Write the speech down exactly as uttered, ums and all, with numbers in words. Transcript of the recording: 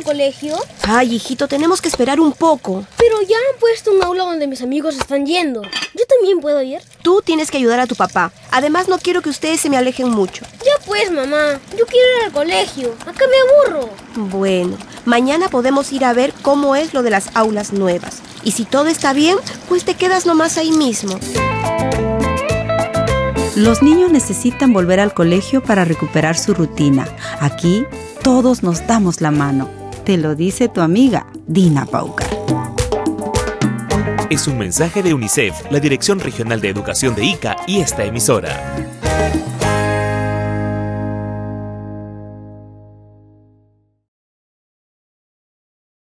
colegio? Ay, hijito, tenemos que esperar un poco. Pero ya han puesto un aula donde mis amigos están yendo. ¿Yo también puedo ir? Tú tienes que ayudar a tu papá. Además, no quiero que ustedes se me alejen mucho. Ya pues, mamá. Yo quiero ir al colegio. Acá me aburro. Bueno, mañana podemos ir a ver cómo es lo de las aulas nuevas. Y si todo está bien, pues te quedas nomás ahí mismo. Los niños necesitan volver al colegio para recuperar su rutina. Aquí, todos nos damos la mano. Te lo dice tu amiga, Dina Paucar. Es un mensaje de UNICEF, la Dirección Regional de Educación de Ica y esta emisora.